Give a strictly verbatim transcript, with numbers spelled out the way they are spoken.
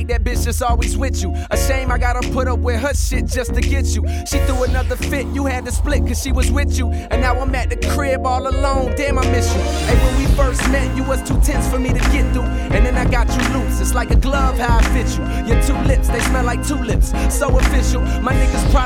that bitch just always with you. A shame I gotta put up with her shit just to get you. She threw another fit, you had to split cause she was with you. And now I'm at the crib all alone, damn I miss you. Hey, when we first met, you was too tense for me to get through. And then I got you loose, it's like a glove how I fit you. Your two lips, they smell like tulips, so official. My niggas probably